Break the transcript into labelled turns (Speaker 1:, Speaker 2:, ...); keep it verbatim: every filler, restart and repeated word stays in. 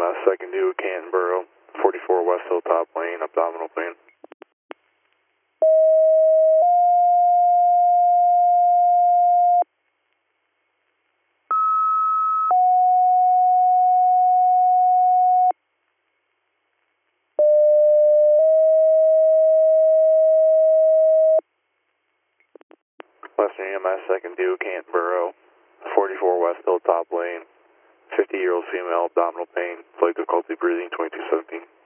Speaker 1: S, second due, Cantonboro, forty-four West Hilltop Lane, abdominal pain. Western E M S, second due, Cantonboro, forty-four West Hilltop Lane, fifty-year-old female, abdominal pain, flight difficulty breathing, twenty-two seventeen.